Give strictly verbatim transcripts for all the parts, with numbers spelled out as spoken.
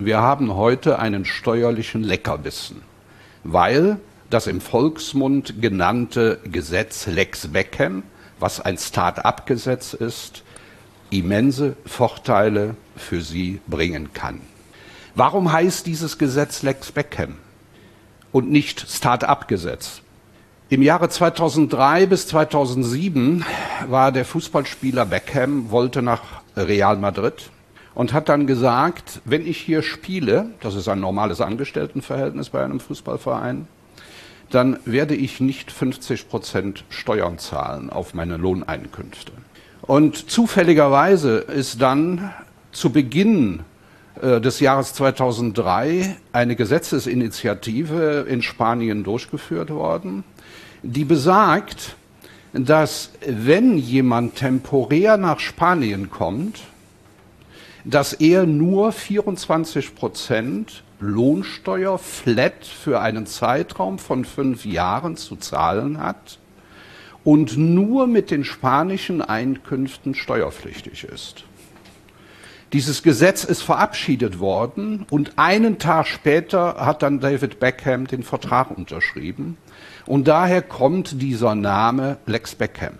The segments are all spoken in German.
wir haben heute einen steuerlichen Leckerbissen, weil das im Volksmund genannte Gesetz Lex Beckham, was ein Start-up-Gesetz ist, immense Vorteile für Sie bringen kann. Warum heißt dieses Gesetz Lex Beckham und nicht Start-up-Gesetz? Im Jahre zweitausenddrei bis zweitausendsieben war der Fußballspieler Beckham, wollte nach Real Madrid und hat dann gesagt, wenn ich hier spiele, das ist ein normales Angestelltenverhältnis bei einem Fußballverein, dann werde ich nicht fünfzig Prozent Steuern zahlen auf meine Lohneinkünfte. Und zufälligerweise ist dann zu Beginn äh, des Jahres zweitausenddrei eine Gesetzesinitiative in Spanien durchgeführt worden, die besagt, dass wenn jemand temporär nach Spanien kommt, dass er nur vierundzwanzig Prozent Lohnsteuer flat für einen Zeitraum von fünf Jahren zu zahlen hat und nur mit den spanischen Einkünften steuerpflichtig ist. Dieses Gesetz ist verabschiedet worden und einen Tag später hat dann David Beckham den Vertrag unterschrieben und daher kommt dieser Name Lex Beckham.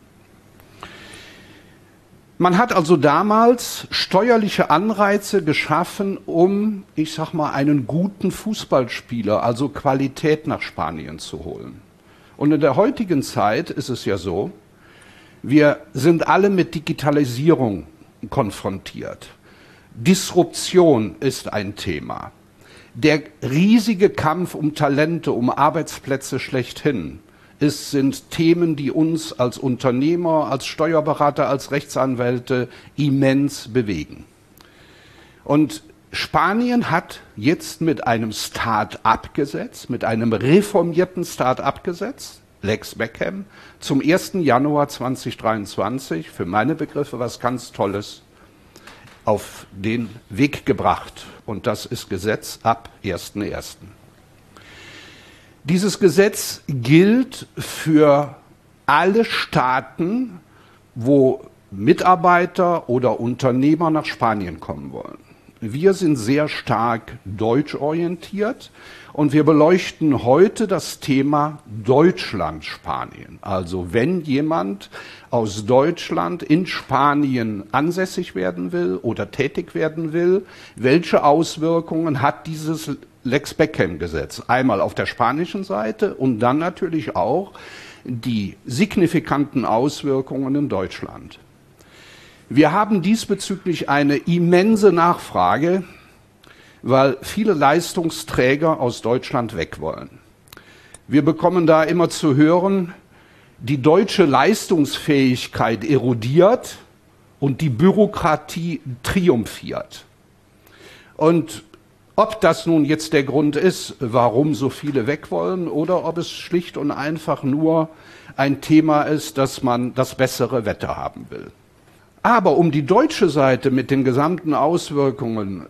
Man hat also damals steuerliche Anreize geschaffen, um, ich sag mal, einen guten Fußballspieler, also Qualität nach Spanien zu holen. Und in der heutigen Zeit ist es ja so, wir sind alle mit Digitalisierung konfrontiert. Disruption ist ein Thema. Der riesige Kampf um Talente, um Arbeitsplätze schlechthin, es sind Themen, die uns als Unternehmer, als Steuerberater, als Rechtsanwälte immens bewegen. Und Spanien hat jetzt mit einem Start-up-Gesetz, mit einem reformierten Start-up-Gesetz, Lex Beckham, zum ersten Januar zweitausenddreiundzwanzig, für meine Begriffe was ganz Tolles, auf den Weg gebracht. Und das ist Gesetz ab ersten ersten Dieses Gesetz gilt für alle Staaten, wo Mitarbeiter oder Unternehmer nach Spanien kommen wollen. Wir sind sehr stark deutschorientiert und wir beleuchten heute das Thema Deutschland-Spanien. Also wenn jemand aus Deutschland in Spanien ansässig werden will oder tätig werden will, welche Auswirkungen hat dieses Lex Beckham-Gesetz? Einmal auf der spanischen Seite und dann natürlich auch die signifikanten Auswirkungen in Deutschland. Wir haben diesbezüglich eine immense Nachfrage, weil viele Leistungsträger aus Deutschland weg wollen. Wir bekommen da immer zu hören, die deutsche Leistungsfähigkeit erodiert und die Bürokratie triumphiert. Und ob das nun jetzt der Grund ist, warum so viele weg wollen, oder ob es schlicht und einfach nur ein Thema ist, dass man das bessere Wetter haben will. Aber um die deutsche Seite mit den gesamten Auswirkungen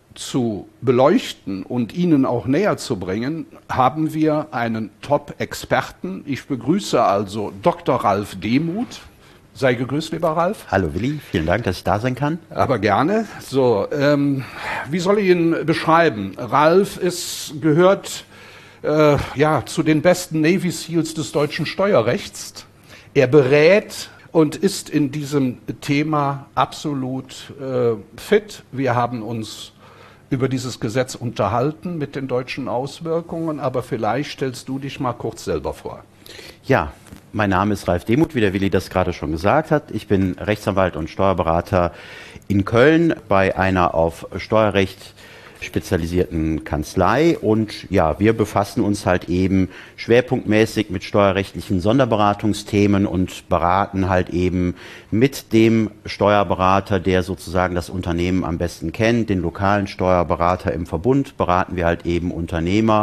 zu beleuchten und Ihnen auch näher zu bringen, haben wir einen Top-Experten. Ich begrüße also Doktor Ralf Demuth. Sei gegrüßt, lieber Ralf. Hallo Willi, vielen Dank, dass ich da sein kann. Aber gerne. So, ähm, wie soll ich ihn beschreiben? Ralf ist, gehört äh, ja, zu den besten Navy Seals des deutschen Steuerrechts. Er berät und ist in diesem Thema absolut äh, fit. Wir haben uns über dieses Gesetz unterhalten mit den deutschen Auswirkungen, aber vielleicht stellst du dich mal kurz selber vor. Ja, mein Name ist Ralf Demuth, wie der Willi das gerade schon gesagt hat. Ich bin Rechtsanwalt und Steuerberater in Köln bei einer auf Steuerrecht spezialisierten Kanzlei und ja, wir befassen uns halt eben schwerpunktmäßig mit steuerrechtlichen Sonderberatungsthemen und beraten halt eben mit dem Steuerberater, der sozusagen das Unternehmen am besten kennt, den lokalen Steuerberater im Verbund, beraten wir halt eben Unternehmer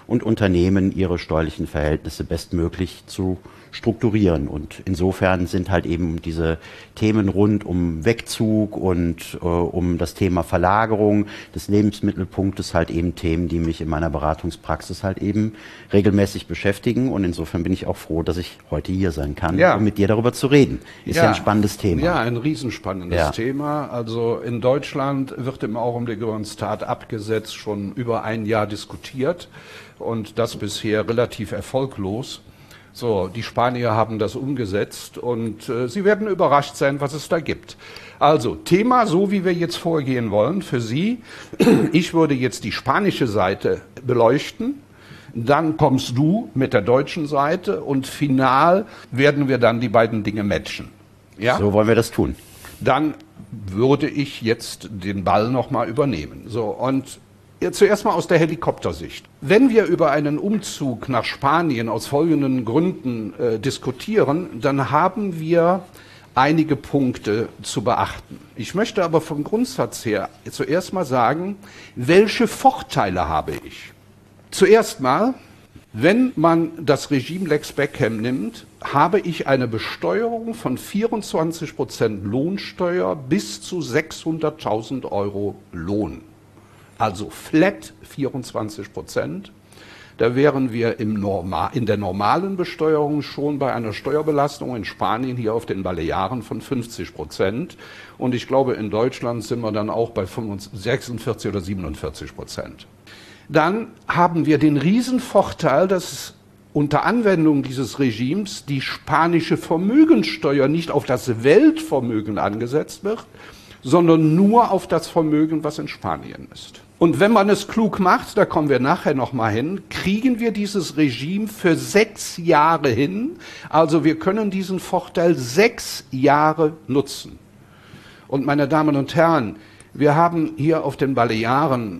und Unternehmen ihre steuerlichen Verhältnisse bestmöglich zu strukturieren. Und insofern sind halt eben diese Themen rund um Wegzug und äh, um das Thema Verlagerung des Lebensmittelpunktes halt eben Themen, die mich in meiner Beratungspraxis halt eben regelmäßig beschäftigen. Und insofern bin ich auch froh, dass ich heute hier sein kann, ja. um mit dir darüber zu reden. Ist ja, ja ein spannendes Thema. Ja, ein riesenspannendes ja. Thema. Also in Deutschland wird im Augenblick über ein Start-up-Gesetz schon über ein Jahr diskutiert und das bisher relativ erfolglos. So, die Spanier haben das umgesetzt und äh, Sie werden überrascht sein, was es da gibt. Also, Thema, so wie wir jetzt vorgehen wollen, für Sie. Ich würde jetzt die spanische Seite beleuchten, dann kommst du mit der deutschen Seite und final werden wir dann die beiden Dinge matchen. Ja? So wollen wir das tun. Dann würde ich jetzt den Ball nochmal übernehmen. So, und zuerst mal aus der Helikoptersicht. Wenn wir über einen Umzug nach Spanien aus folgenden Gründen äh, diskutieren, dann haben wir einige Punkte zu beachten. Ich möchte aber vom Grundsatz her zuerst mal sagen, welche Vorteile habe ich? Zuerst mal, wenn man das Regime Lex Beckham nimmt, habe ich eine Besteuerung von vierundzwanzig Prozent Lohnsteuer bis zu sechshunderttausend Euro Lohn. Also flat vierundzwanzig Prozent. Da wären wir im Normal, in der normalen Besteuerung schon bei einer Steuerbelastung in Spanien hier auf den Balearen von fünfzig Prozent. Und ich glaube, in Deutschland sind wir dann auch bei sechsundvierzig oder siebenundvierzig Prozent. Dann haben wir den Riesenvorteil, dass unter Anwendung dieses Regimes die spanische Vermögenssteuer nicht auf das Weltvermögen angesetzt wird, sondern nur auf das Vermögen, was in Spanien ist. Und wenn man es klug macht, da kommen wir nachher nochmal hin, kriegen wir dieses Regime für sechs Jahre hin. Also wir können diesen Vorteil sechs Jahre nutzen. Und meine Damen und Herren, wir haben hier auf den Balearen,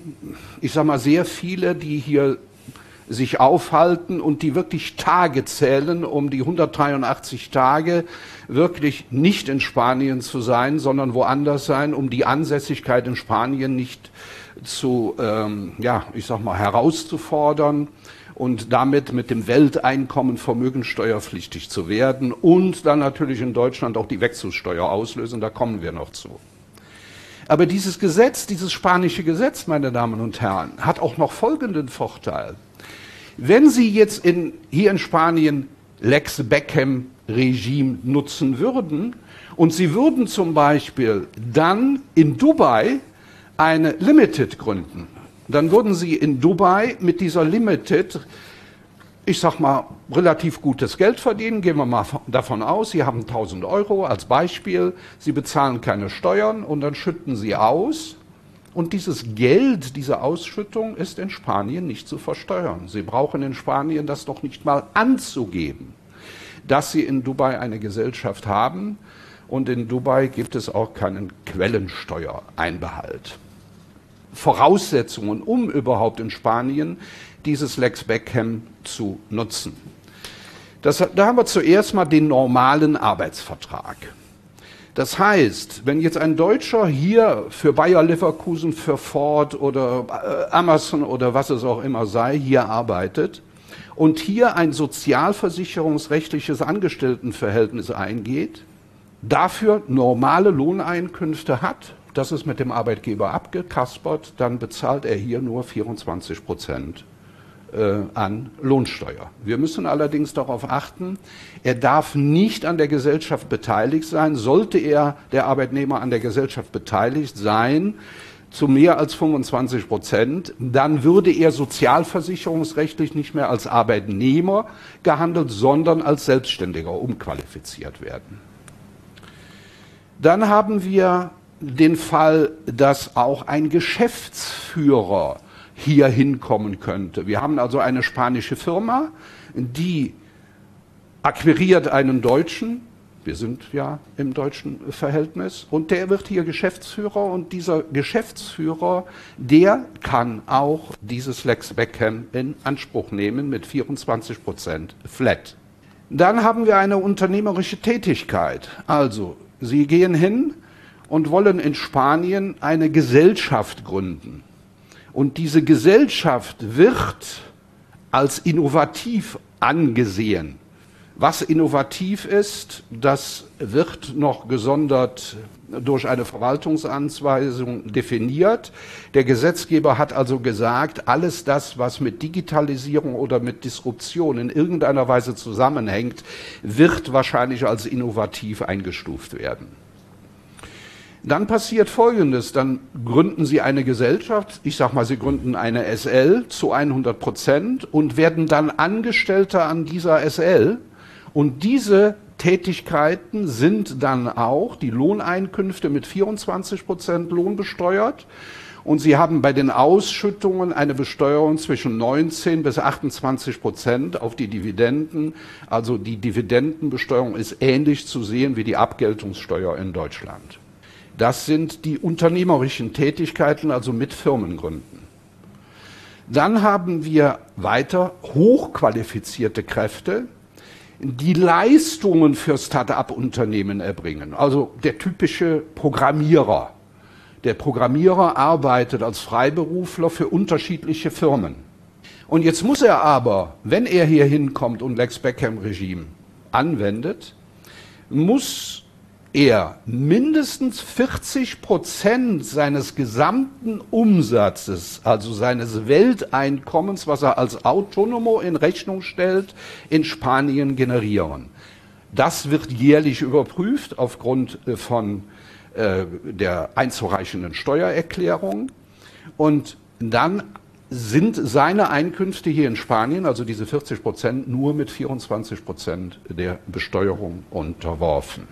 ich sag mal, sehr viele, die hier sich aufhalten und die wirklich Tage zählen, um die hundertdreiundachtzig Tage wirklich nicht in Spanien zu sein, sondern woanders sein, um die Ansässigkeit in Spanien nicht zu, ähm, ja, ich sag mal, herauszufordern und damit mit dem Welteinkommen vermögenssteuerpflichtig zu werden und dann natürlich in Deutschland auch die Wechselsteuer auslösen, da kommen wir noch zu. Aber dieses Gesetz, dieses spanische Gesetz, meine Damen und Herren, hat auch noch folgenden Vorteil. Wenn Sie jetzt in, hier in Spanien Lex Beckham Regime nutzen würden und Sie würden zum Beispiel dann in Dubai eine Limited gründen, dann würden Sie in Dubai mit dieser Limited, ich sag mal, relativ gutes Geld verdienen. Gehen wir mal davon aus, Sie haben tausend Euro als Beispiel, Sie bezahlen keine Steuern und dann schütten Sie aus. Und dieses Geld, diese Ausschüttung ist in Spanien nicht zu versteuern. Sie brauchen in Spanien das doch nicht mal anzugeben, dass Sie in Dubai eine Gesellschaft haben. Und in Dubai gibt es auch keinen Quellensteuereinbehalt. Voraussetzungen, um überhaupt in Spanien dieses Lex Beckham zu nutzen. Das, da haben wir zuerst mal den normalen Arbeitsvertrag. Das heißt, wenn jetzt ein Deutscher hier für Bayer Leverkusen, für Ford oder Amazon oder was es auch immer sei, hier arbeitet und hier ein sozialversicherungsrechtliches Angestelltenverhältnis eingeht, dafür normale Lohneinkünfte hat, das ist mit dem Arbeitgeber abgekaspert, dann bezahlt er hier nur vierundzwanzig Prozent an Lohnsteuer. Wir müssen allerdings darauf achten, er darf nicht an der Gesellschaft beteiligt sein. Sollte er, der Arbeitnehmer, an der Gesellschaft beteiligt sein, zu mehr als fünfundzwanzig Prozent, dann würde er sozialversicherungsrechtlich nicht mehr als Arbeitnehmer gehandelt, sondern als Selbstständiger umqualifiziert werden. Dann haben wir den Fall, dass auch ein Geschäftsführer hier hinkommen könnte. Wir haben also eine spanische Firma, die akquiriert einen Deutschen, wir sind ja im deutschen Verhältnis, und der wird hier Geschäftsführer und dieser Geschäftsführer, der kann auch dieses Lex Beckham in Anspruch nehmen mit vierundzwanzig Prozent flat. Dann haben wir eine unternehmerische Tätigkeit. Also, Sie gehen hin und wollen in Spanien eine Gesellschaft gründen. Und diese Gesellschaft wird als innovativ angesehen. Was innovativ ist, das wird noch gesondert durch eine Verwaltungsanweisung definiert. Der Gesetzgeber hat also gesagt, alles das, was mit Digitalisierung oder mit Disruption in irgendeiner Weise zusammenhängt, wird wahrscheinlich als innovativ eingestuft werden. Dann passiert Folgendes, dann gründen Sie eine Gesellschaft, ich sage mal, Sie gründen eine S L zu hundert Prozent und werden dann Angestellter an dieser S L. Und diese Tätigkeiten sind dann auch, die Lohneinkünfte mit vierundzwanzig Prozent Lohn besteuert. Und Sie haben bei den Ausschüttungen eine Besteuerung zwischen neunzehn bis achtundzwanzig Prozent auf die Dividenden. Also die Dividendenbesteuerung ist ähnlich zu sehen wie die Abgeltungssteuer in Deutschland. Das sind die unternehmerischen Tätigkeiten, also mit Firmengründen. Dann haben wir weiter hochqualifizierte Kräfte, die Leistungen für Start-up-Unternehmen erbringen. Also der typische Programmierer. Der Programmierer arbeitet als Freiberufler für unterschiedliche Firmen. Und jetzt muss er aber, wenn er hier hinkommt und Lex Beckham-Regime anwendet, muss er mindestens vierzig Prozent seines gesamten Umsatzes, also seines Welteinkommens, was er als Autonomo in Rechnung stellt, in Spanien generieren. Das wird jährlich überprüft aufgrund von äh, der einzureichenden Steuererklärung. Und dann sind seine Einkünfte hier in Spanien, also diese vierzig Prozent, nur mit vierundzwanzig Prozent der Besteuerung unterworfen.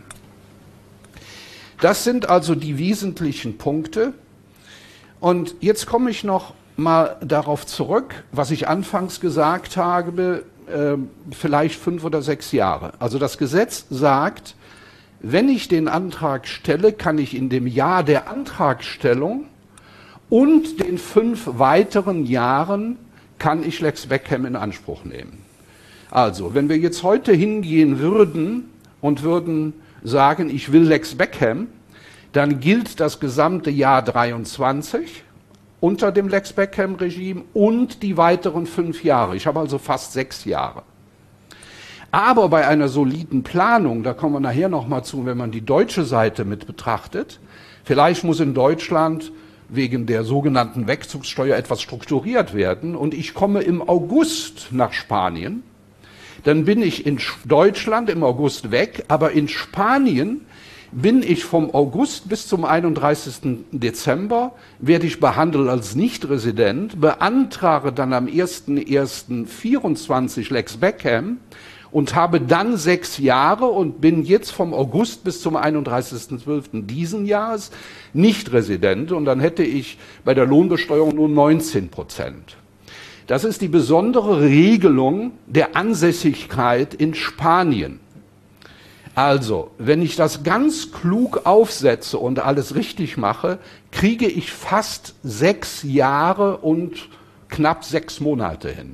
Das sind also die wesentlichen Punkte. Und jetzt komme ich noch mal darauf zurück, was ich anfangs gesagt habe, äh, vielleicht fünf oder sechs Jahre. Also das Gesetz sagt, wenn ich den Antrag stelle, kann ich in dem Jahr der Antragstellung und den fünf weiteren Jahren kann ich Lex Beckham in Anspruch nehmen. Also, wenn wir jetzt heute hingehen würden und würden sagen, ich will Lex Beckham, dann gilt das gesamte Jahr dreiundzwanzig unter dem Lex Beckham-Regime und die weiteren fünf Jahre. Ich habe also fast sechs Jahre. Aber bei einer soliden Planung, da kommen wir nachher nochmal zu, wenn man die deutsche Seite mit betrachtet, vielleicht muss in Deutschland wegen der sogenannten Wegzugssteuer etwas strukturiert werden und ich komme im August nach Spanien, dann bin ich in Deutschland im August weg, aber in Spanien bin ich vom August bis zum einunddreißigsten Dezember, werde ich behandelt als Nichtresident, beantrage dann am ersten ersten vierundzwanzig Lex Beckham und habe dann sechs Jahre und bin jetzt vom August bis zum einunddreißigsten zwölften diesen Jahres Nichtresident und dann hätte ich bei der Lohnbesteuerung nur neunzehn Prozent. Das ist die besondere Regelung der Ansässigkeit in Spanien. Also, wenn ich das ganz klug aufsetze und alles richtig mache, kriege ich fast sechs Jahre und knapp sechs Monate hin.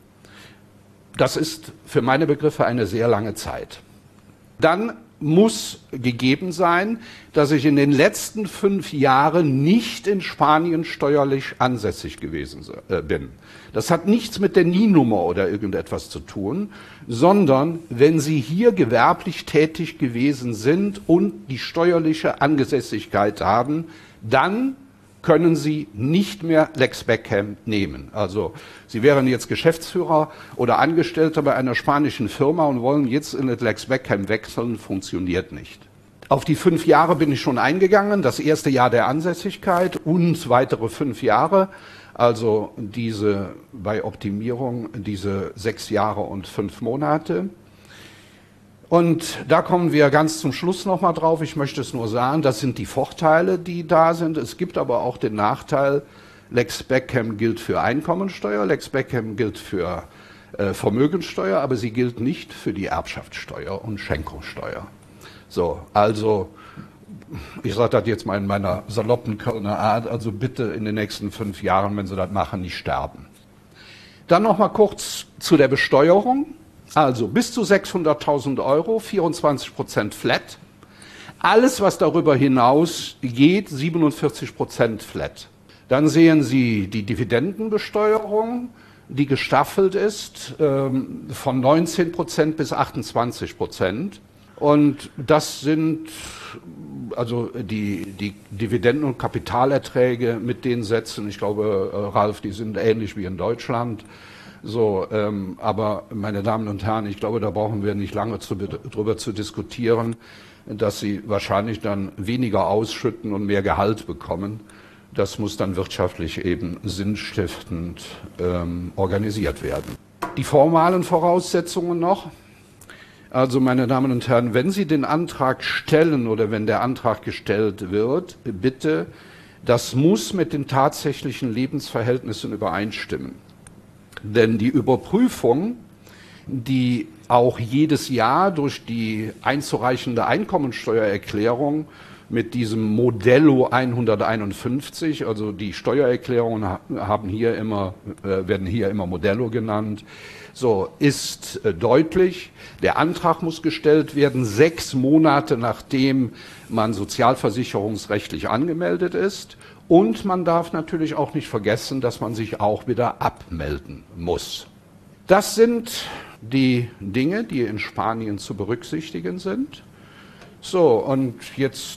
Das ist für meine Begriffe eine sehr lange Zeit. Dann muss gegeben sein, dass ich in den letzten fünf Jahren nicht in Spanien steuerlich ansässig gewesen bin. Das hat nichts mit der N I N-Nummer oder irgendetwas zu tun, sondern wenn Sie hier gewerblich tätig gewesen sind und die steuerliche Ansässigkeit haben, dann können Sie nicht mehr Lex Beckham nehmen. Also Sie wären jetzt Geschäftsführer oder Angestellter bei einer spanischen Firma und wollen jetzt in Lex Beckham wechseln, funktioniert nicht. Auf die fünf Jahre bin ich schon eingegangen, das erste Jahr der Ansässigkeit und weitere fünf Jahre, also diese bei Optimierung diese sechs Jahre und fünf Monate. Und da kommen wir ganz zum Schluss nochmal drauf. Ich möchte es nur sagen, das sind die Vorteile, die da sind. Es gibt aber auch den Nachteil, Lex Beckham gilt für Einkommensteuer, Lex Beckham gilt für äh, Vermögenssteuer, aber sie gilt nicht für die Erbschaftssteuer und Schenkungssteuer. So, also, ich sage das jetzt mal in meiner saloppen Kölner Art, also bitte in den nächsten fünf Jahren, wenn Sie das machen, nicht sterben. Dann nochmal kurz zu der Besteuerung. Also bis zu sechshunderttausend Euro, vierundzwanzig Prozent flat. Alles, was darüber hinaus geht, siebenundvierzig Prozent flat. Dann sehen Sie die Dividendenbesteuerung. die gestaffelt ist, ähm, von neunzehn Prozent bis achtundzwanzig Prozent. Und das sind also die, die Dividenden- und Kapitalerträge mit den Sätzen, ich glaube, äh, Ralf, die sind ähnlich wie in Deutschland. So, ähm, aber meine Damen und Herren, ich glaube, da brauchen wir nicht lange zu, drüber zu diskutieren, dass sie wahrscheinlich dann weniger ausschütten und mehr Gehalt bekommen. Das muss dann wirtschaftlich eben sinnstiftend ähm, organisiert werden. Die formalen Voraussetzungen noch. Also, meine Damen und Herren, wenn Sie den Antrag stellen oder wenn der Antrag gestellt wird, bitte, das muss mit den tatsächlichen Lebensverhältnissen übereinstimmen. Denn die Überprüfung, die auch jedes Jahr durch die einzureichende Einkommensteuererklärung mit diesem Modello hunderteinundfünfzig, also die Steuererklärungen haben hier immer, äh, werden hier immer Modello genannt, so ist äh, deutlich. Der Antrag muss gestellt werden, sechs Monate nachdem man sozialversicherungsrechtlich angemeldet ist. Und man darf natürlich auch nicht vergessen, dass man sich auch wieder abmelden muss. Das sind die Dinge, die in Spanien zu berücksichtigen sind. So, und jetzt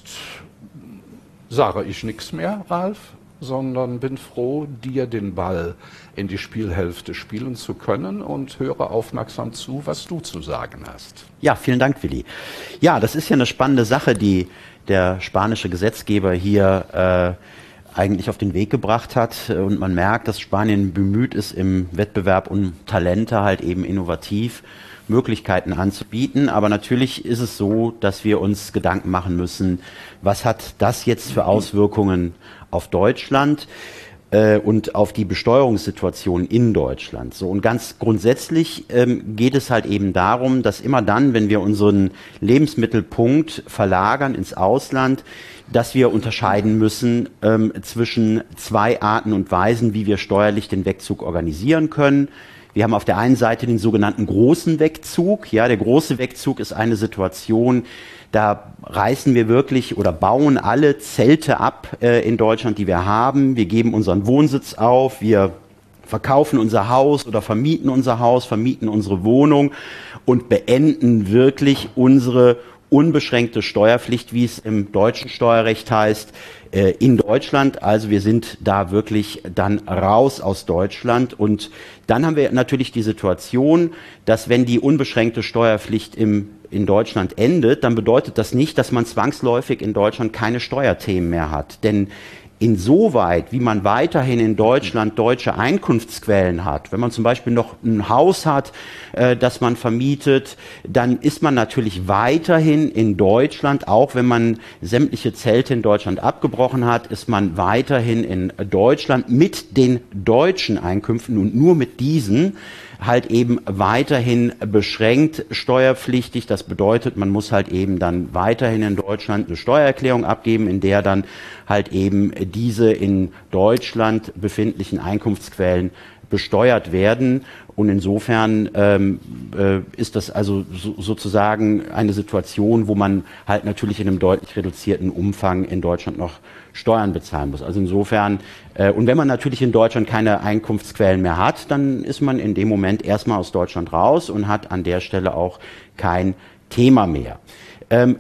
sage ich nichts mehr, Ralf, sondern bin froh, dir den Ball in die Spielhälfte spielen zu können und höre aufmerksam zu, was du zu sagen hast. Ja, vielen Dank, Willi. Ja, das ist ja eine spannende Sache, die der spanische Gesetzgeber hier äh, eigentlich auf den Weg gebracht hat, und man merkt, dass Spanien bemüht ist, im Wettbewerb um Talente halt eben innovativ Möglichkeiten anzubieten. Aber natürlich ist es so, dass wir uns Gedanken machen müssen, was hat das jetzt für Auswirkungen auf Deutschland äh, und auf die Besteuerungssituation in Deutschland. So, und ganz grundsätzlich ähm, geht es halt eben darum, dass immer dann, wenn wir unseren Lebensmittelpunkt verlagern ins Ausland, dass wir unterscheiden müssen ähm, zwischen zwei Arten und Weisen, wie wir steuerlich den Wegzug organisieren können. Wir haben auf der einen Seite den sogenannten großen Wegzug. Ja, der große Wegzug ist eine Situation, da reißen wir wirklich oder bauen alle Zelte ab äh, in Deutschland, die wir haben. Wir geben unseren Wohnsitz auf, wir verkaufen unser Haus oder vermieten unser Haus, vermieten unsere Wohnung und beenden wirklich unsere unbeschränkte Steuerpflicht, wie es im deutschen Steuerrecht heißt, äh, in Deutschland. Also wir sind da wirklich dann raus aus Deutschland. Und dann haben wir natürlich die Situation, dass wenn die unbeschränkte Steuerpflicht im, in Deutschland endet, dann bedeutet das nicht, dass man zwangsläufig in Deutschland keine Steuerthemen mehr hat. Denn insoweit, wie man weiterhin in Deutschland deutsche Einkunftsquellen hat, wenn man zum Beispiel noch ein Haus hat, äh, das man vermietet, dann ist man natürlich weiterhin in Deutschland, auch wenn man sämtliche Zelte in Deutschland abgebrochen hat, ist man weiterhin in Deutschland mit den deutschen Einkünften und nur mit diesen halt eben weiterhin beschränkt steuerpflichtig. Das bedeutet, man muss halt eben dann weiterhin in Deutschland eine Steuererklärung abgeben, in der dann halt eben diese in Deutschland befindlichen Einkunftsquellen besteuert werden. Und insofern ähm, äh, ist das also so, sozusagen eine Situation, wo man halt natürlich in einem deutlich reduzierten Umfang in Deutschland noch Steuern bezahlen muss. Also insofern, äh, und wenn man natürlich in Deutschland keine Einkunftsquellen mehr hat, dann ist man in dem Moment erstmal aus Deutschland raus und hat an der Stelle auch kein Thema mehr. Ähm,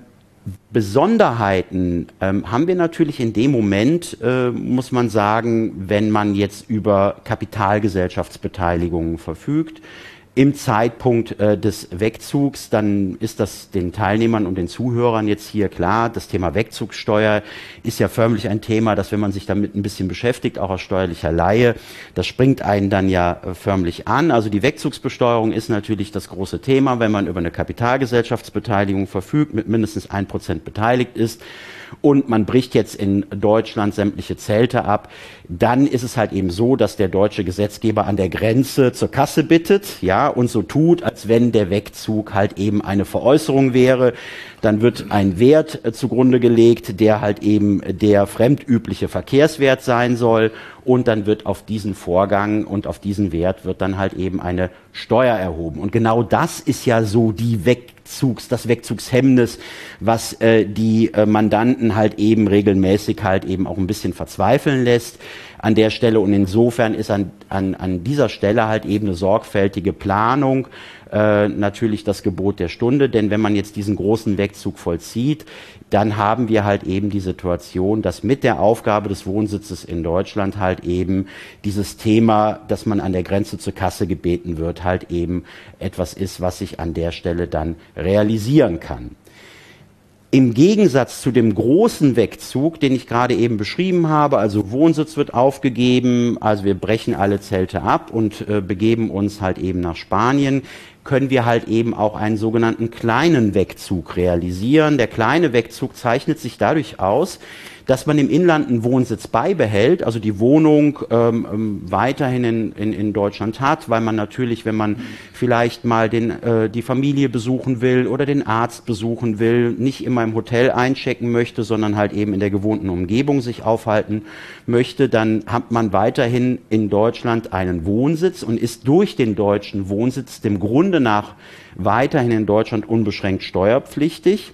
Besonderheiten ähm, haben wir natürlich in dem Moment, äh, muss man sagen, wenn man jetzt über Kapitalgesellschaftsbeteiligungen verfügt. Im Zeitpunkt äh, des Wegzugs, dann ist das den Teilnehmern und den Zuhörern jetzt hier klar. Das Thema Wegzugssteuer ist ja förmlich ein Thema, dass wenn man sich damit ein bisschen beschäftigt, auch aus steuerlicher Laie, das springt einen dann ja äh, förmlich an. Also die Wegzugsbesteuerung ist natürlich das große Thema, wenn man über eine Kapitalgesellschaftsbeteiligung verfügt, mit mindestens ein Prozent beteiligt ist. Und man bricht jetzt in Deutschland sämtliche Zelte ab, dann ist es halt eben so, dass der deutsche Gesetzgeber an der Grenze zur Kasse bittet, ja, und so tut, als wenn der Wegzug halt eben eine Veräußerung wäre. Dann wird ein Wert äh, zugrunde gelegt, der halt eben der fremdübliche Verkehrswert sein soll, und dann wird auf diesen Vorgang und auf diesen Wert wird dann halt eben eine Steuer erhoben. Und genau das ist ja so die Wegzugs, das Wegzugshemmnis, was äh, die äh, Mandanten halt eben regelmäßig halt eben auch ein bisschen verzweifeln lässt. an der Stelle. Und insofern ist an, an, an dieser Stelle halt eben eine sorgfältige Planung äh, natürlich das Gebot der Stunde. Denn wenn man jetzt diesen großen Wegzug vollzieht, dann haben wir halt eben die Situation, dass mit der Aufgabe des Wohnsitzes in Deutschland halt eben dieses Thema, dass man an der Grenze zur Kasse gebeten wird, halt eben etwas ist, was sich an der Stelle dann realisieren kann. Im Gegensatz zu dem großen Wegzug, den ich gerade eben beschrieben habe, also Wohnsitz wird aufgegeben, also wir brechen alle Zelte ab und äh, begeben uns halt eben nach Spanien, können wir halt eben auch einen sogenannten kleinen Wegzug realisieren. Der kleine Wegzug zeichnet sich dadurch aus, dass man im Inland einen Wohnsitz beibehält, also die Wohnung ähm, weiterhin in, in, in Deutschland hat, weil man natürlich, wenn man vielleicht mal den, äh, die Familie besuchen will oder den Arzt besuchen will, nicht immer im Hotel einchecken möchte, sondern halt eben in der gewohnten Umgebung sich aufhalten möchte, dann hat man weiterhin in Deutschland einen Wohnsitz und ist durch den deutschen Wohnsitz dem Grunde nach weiterhin in Deutschland unbeschränkt steuerpflichtig,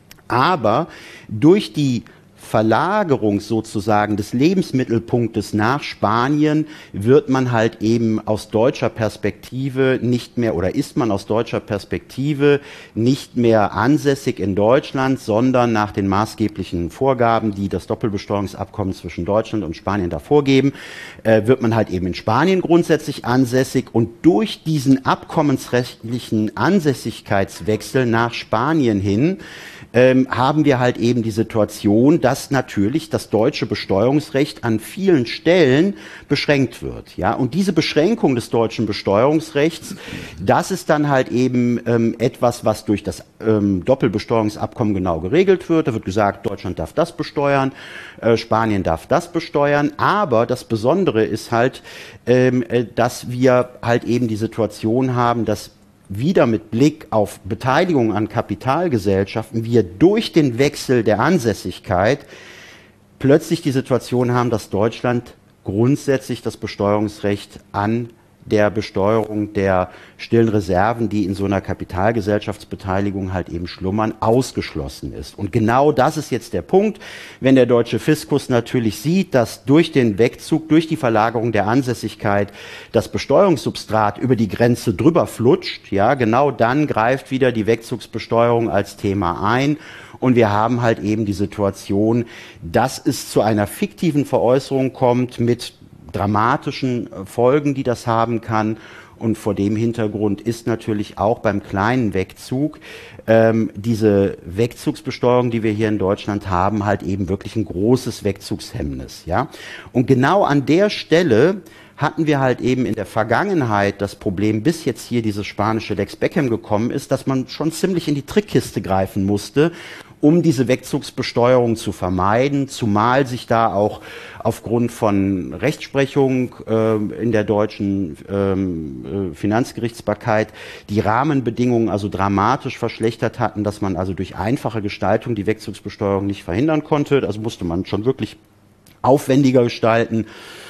aber durch die Verlagerung sozusagen des Lebensmittelpunktes nach Spanien wird man halt eben aus deutscher Perspektive nicht mehr oder ist man aus deutscher Perspektive nicht mehr ansässig in Deutschland, sondern nach den maßgeblichen Vorgaben, die das Doppelbesteuerungsabkommen zwischen Deutschland und Spanien da vorgeben, äh, wird man halt eben in Spanien grundsätzlich ansässig und durch diesen abkommensrechtlichen Ansässigkeitswechsel nach Spanien hin Ähm, haben wir halt eben die Situation, dass natürlich das deutsche Besteuerungsrecht an vielen Stellen beschränkt wird. Ja? Und diese Beschränkung des deutschen Besteuerungsrechts, das ist dann halt eben ähm, etwas, was durch das ähm, Doppelbesteuerungsabkommen genau geregelt wird. Da wird gesagt, Deutschland darf das besteuern, äh, Spanien darf das besteuern. Aber das Besondere ist halt, ähm, äh, dass wir halt eben die Situation haben, dass wieder mit Blick auf Beteiligung an Kapitalgesellschaften wir durch den Wechsel der Ansässigkeit plötzlich die Situation haben, dass Deutschland grundsätzlich das Besteuerungsrecht an der Besteuerung der stillen Reserven, die in so einer Kapitalgesellschaftsbeteiligung halt eben schlummern, ausgeschlossen ist. Und genau das ist jetzt der Punkt, wenn der deutsche Fiskus natürlich sieht, dass durch den Wegzug, durch die Verlagerung der Ansässigkeit das Besteuerungssubstrat über die Grenze drüber flutscht, ja, genau dann greift wieder die Wegzugsbesteuerung als Thema ein. Und wir haben halt eben die Situation, dass es zu einer fiktiven Veräußerung kommt mit dramatischen Folgen, die das haben kann. Und vor dem Hintergrund ist natürlich auch beim kleinen Wegzug ähm, diese Wegzugsbesteuerung, die wir hier in Deutschland haben, halt eben wirklich ein großes Wegzugshemmnis. Ja? Und genau an der Stelle hatten wir halt eben in der Vergangenheit das Problem, bis jetzt hier dieses spanische Lex Beckham gekommen ist, dass man schon ziemlich in die Trickkiste greifen musste, um diese Wegzugsbesteuerung zu vermeiden, zumal sich da auch aufgrund von Rechtsprechung äh, in der deutschen ähm, äh, Finanzgerichtsbarkeit die Rahmenbedingungen also dramatisch verschlechtert hatten, dass man also durch einfache Gestaltung die Wegzugsbesteuerung nicht verhindern konnte. Also musste man schon wirklich aufwendiger gestalten.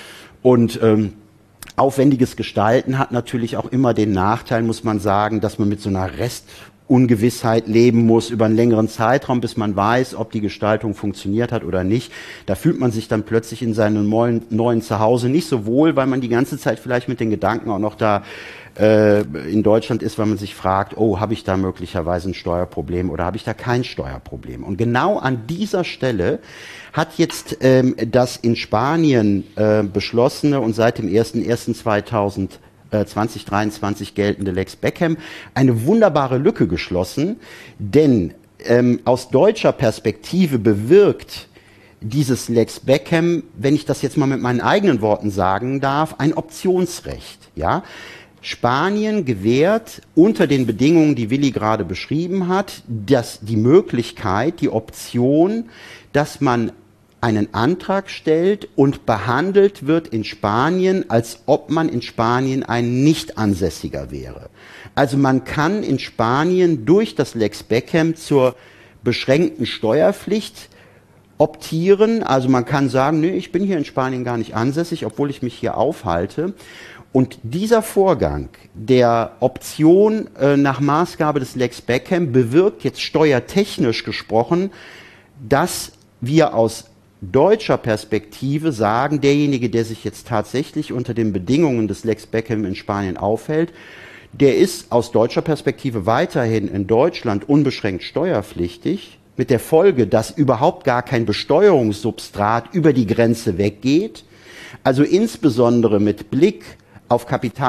Und ähm, aufwendiges Gestalten hat natürlich auch immer den Nachteil, muss man sagen, dass man mit so einer Restungewissheit leben muss über einen längeren Zeitraum, bis man weiß, ob die Gestaltung funktioniert hat oder nicht. Da fühlt man sich dann plötzlich in seinem neuen, neuen Zuhause nicht so wohl, weil man die ganze Zeit vielleicht mit den Gedanken auch noch da äh, in Deutschland ist, weil man sich fragt, oh, habe ich da möglicherweise ein Steuerproblem oder habe ich da kein Steuerproblem? Und genau an dieser Stelle hat jetzt ähm, das in Spanien äh, beschlossene und seit dem ersten ersten zweitausenddreiundzwanzig geltende Lex Beckham eine wunderbare Lücke geschlossen, denn ähm, aus deutscher Perspektive bewirkt dieses Lex Beckham, wenn ich das jetzt mal mit meinen eigenen Worten sagen darf, ein Optionsrecht. Ja? Spanien gewährt unter den Bedingungen, die Willi gerade beschrieben hat, dass die Möglichkeit, die Option, dass man einen Antrag stellt und behandelt wird in Spanien, als ob man in Spanien ein Nicht-Ansässiger wäre. Also man kann in Spanien durch das Lex Beckham zur beschränkten Steuerpflicht optieren. Also man kann sagen, nee, ich bin hier in Spanien gar nicht ansässig, obwohl ich mich hier aufhalte. Und dieser Vorgang der Option äh, nach Maßgabe des Lex Beckham bewirkt jetzt steuertechnisch gesprochen, dass wir aus deutscher Perspektive sagen, derjenige, der sich jetzt tatsächlich unter den Bedingungen des Lex Beckham in Spanien aufhält, der ist aus deutscher Perspektive weiterhin in Deutschland unbeschränkt steuerpflichtig, mit der Folge, dass überhaupt gar kein Besteuerungssubstrat über die Grenze weggeht, also insbesondere mit Blick auf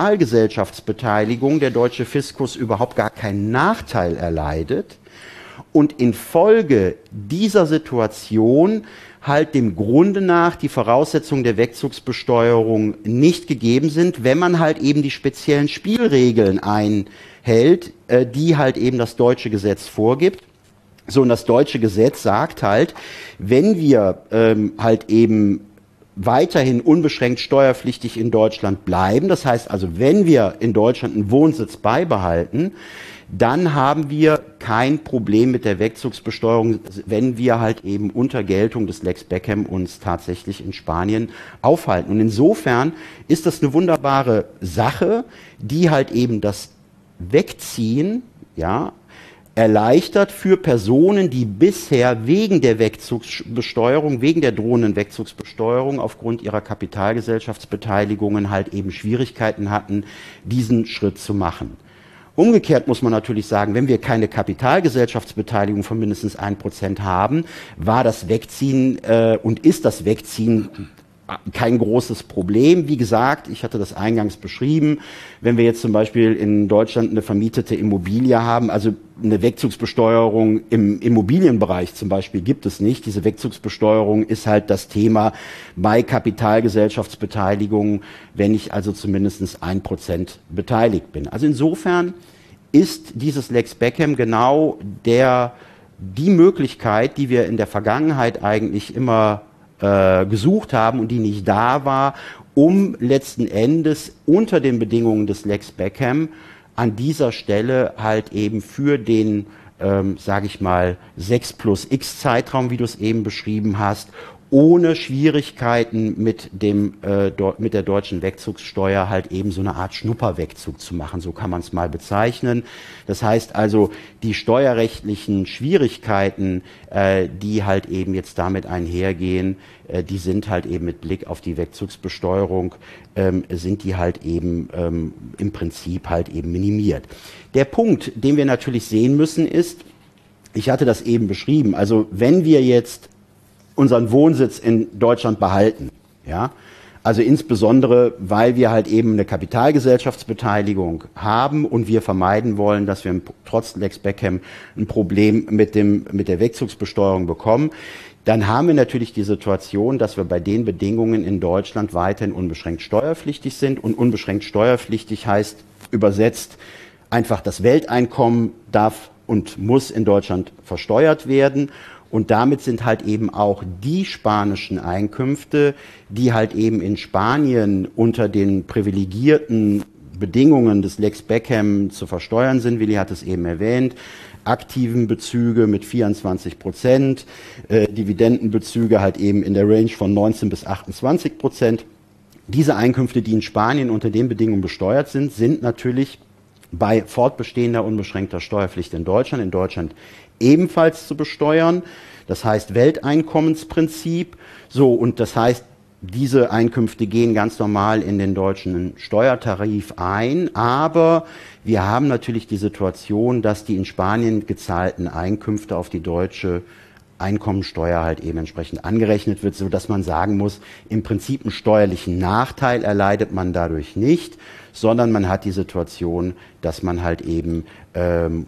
Kapitalgesellschaftsbeteiligung der deutsche Fiskus überhaupt gar keinen Nachteil erleidet und infolge dieser Situation halt dem Grunde nach die Voraussetzungen der Wegzugsbesteuerung nicht gegeben sind, wenn man halt eben die speziellen Spielregeln einhält, äh, die halt eben das deutsche Gesetz vorgibt. So, und das deutsche Gesetz sagt halt, wenn wir ähm, halt eben weiterhin unbeschränkt steuerpflichtig in Deutschland bleiben, das heißt also, wenn wir in Deutschland einen Wohnsitz beibehalten, dann haben wir kein Problem mit der Wegzugsbesteuerung, wenn wir halt eben unter Geltung des Lex Beckham uns tatsächlich in Spanien aufhalten. Und insofern ist das eine wunderbare Sache, die halt eben das Wegziehen, ja, erleichtert für Personen, die bisher wegen der Wegzugsbesteuerung, wegen der drohenden Wegzugsbesteuerung aufgrund ihrer Kapitalgesellschaftsbeteiligungen halt eben Schwierigkeiten hatten, diesen Schritt zu machen. Umgekehrt muss man natürlich sagen, wenn wir keine Kapitalgesellschaftsbeteiligung von mindestens ein Prozent haben, war das Wegziehen äh, und ist das Wegziehen kein großes Problem. Wie gesagt, ich hatte das eingangs beschrieben, wenn wir jetzt zum Beispiel in Deutschland eine vermietete Immobilie haben, also eine Wegzugsbesteuerung im Immobilienbereich zum Beispiel gibt es nicht. Diese Wegzugsbesteuerung ist halt das Thema bei Kapitalgesellschaftsbeteiligung, wenn ich also zumindest ein Prozent beteiligt bin. Also insofern ist dieses Lex Beckham genau der, die Möglichkeit, die wir in der Vergangenheit eigentlich immer gesucht haben und die nicht da war, um letzten Endes unter den Bedingungen des Lex Beckham an dieser Stelle halt eben für den, ähm, sage ich mal, sechs plus x Zeitraum, wie du es eben beschrieben hast, ohne Schwierigkeiten mit dem äh, mit der deutschen Wegzugssteuer halt eben so eine Art Schnupperwegzug zu machen, so kann man es mal bezeichnen. Das heißt also, die steuerrechtlichen Schwierigkeiten, äh, die halt eben jetzt damit einhergehen, äh, die sind halt eben mit Blick auf die Wegzugsbesteuerung, ähm, sind die halt eben ähm, im Prinzip halt eben minimiert. Der Punkt, den wir natürlich sehen müssen, ist, ich hatte das eben beschrieben, also wenn wir jetzt unseren Wohnsitz in Deutschland behalten, ja, also insbesondere, weil wir halt eben eine Kapitalgesellschaftsbeteiligung haben und wir vermeiden wollen, dass wir trotz Lex Beckham ein Problem mit dem, mit der Wegzugsbesteuerung bekommen, dann haben wir natürlich die Situation, dass wir bei den Bedingungen in Deutschland weiterhin unbeschränkt steuerpflichtig sind und unbeschränkt steuerpflichtig heißt übersetzt einfach das Welteinkommen darf und muss in Deutschland versteuert werden. Und damit sind halt eben auch die spanischen Einkünfte, die halt eben in Spanien unter den privilegierten Bedingungen des Lex Beckham zu versteuern sind. Willi hat es eben erwähnt. Aktiven Bezüge mit vierundzwanzig Prozent, äh, Dividendenbezüge halt eben in der Range von neunzehn bis achtundzwanzig Prozent. Diese Einkünfte, die in Spanien unter den Bedingungen besteuert sind, sind natürlich bei fortbestehender unbeschränkter Steuerpflicht in Deutschland, in Deutschland ebenfalls zu besteuern. Das heißt Welteinkommensprinzip. So, und das heißt, diese Einkünfte gehen ganz normal in den deutschen Steuertarif ein. Aber wir haben natürlich die Situation, dass die in Spanien gezahlten Einkünfte auf die deutsche Einkommensteuer halt eben entsprechend angerechnet wird, so dass man sagen muss, im Prinzip einen steuerlichen Nachteil erleidet man dadurch nicht, sondern man hat die Situation, dass man halt eben ähm,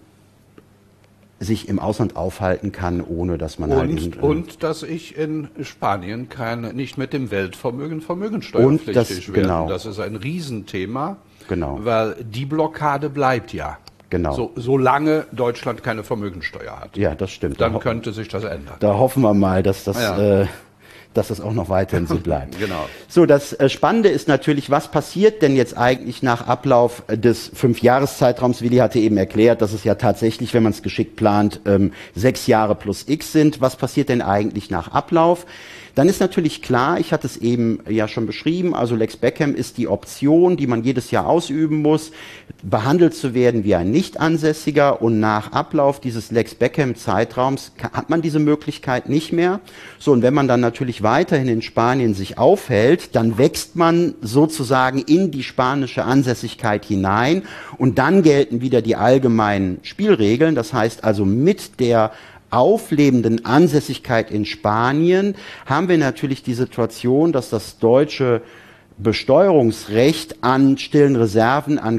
sich im Ausland aufhalten kann, ohne dass man und, halt... Eben, äh, und dass ich in Spanien kein, nicht mit dem Weltvermögen vermögensteuerpflichtig das, werde. genau. Das ist ein Riesenthema, genau. weil die Blockade bleibt ja. Genau. So, solange Deutschland keine Vermögensteuer hat. Ja, das stimmt. Dann da könnte sich das ändern. Da hoffen wir mal, dass das... Ja. Äh, dass das auch noch weiterhin so bleibt. Genau. So, das äh, Spannende ist natürlich, was passiert denn jetzt eigentlich nach Ablauf äh, des Fünfjahreszeitraums? Willi hatte eben erklärt, dass es ja tatsächlich, wenn man es geschickt plant, ähm, sechs Jahre plus X sind. Was passiert denn eigentlich nach Ablauf? Dann ist natürlich klar, ich hatte es eben ja schon beschrieben, also Lex Beckham ist die Option, die man jedes Jahr ausüben muss, behandelt zu werden wie ein Nicht-Ansässiger, und nach Ablauf dieses Lex Beckham-Zeitraums hat man diese Möglichkeit nicht mehr. So, und wenn man dann natürlich weiterhin in Spanien sich aufhält, dann wächst man sozusagen in die spanische Ansässigkeit hinein, und dann gelten wieder die allgemeinen Spielregeln. Das heißt also, mit der auflebenden Ansässigkeit in Spanien haben wir natürlich die Situation, dass das deutsche Besteuerungsrecht an stillen Reserven, an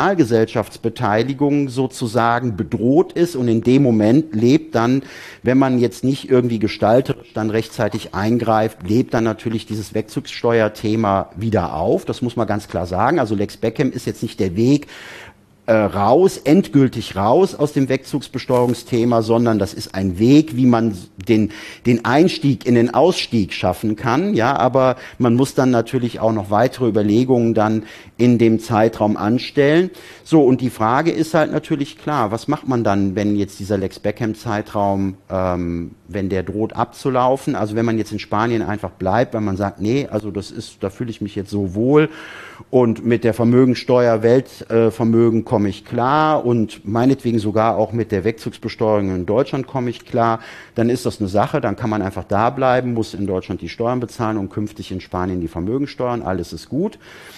Kapitalgesellschaftsbeteiligungen sozusagen bedroht ist, und in dem Moment lebt dann, wenn man jetzt nicht irgendwie gestalterisch dann rechtzeitig eingreift, lebt dann natürlich dieses Wegzugssteuerthema wieder auf. Das muss man ganz klar sagen. Also Lex Beckham ist jetzt nicht der Weg äh, raus, endgültig raus aus dem Wegzugsbesteuerungsthema, sondern das ist ein Weg, wie man den, den Einstieg in den Ausstieg schaffen kann. Ja, aber man muss dann natürlich auch noch weitere Überlegungen dann in dem Zeitraum anstellen. So, und die Frage ist halt natürlich klar, was macht man dann, wenn jetzt dieser Lex Beckham-Zeitraum, ähm, wenn der droht abzulaufen? Also wenn man jetzt in Spanien einfach bleibt, weil man sagt, nee, also das ist, da fühle ich mich jetzt so wohl, und mit der Vermögensteuer, Weltvermögen äh, komme ich klar, und meinetwegen sogar auch mit der Wegzugsbesteuerung in Deutschland komme ich klar, dann ist das eine Sache, dann kann man einfach da bleiben, muss in Deutschland die Steuern bezahlen und künftig in Spanien die Vermögensteuern, alles ist gut.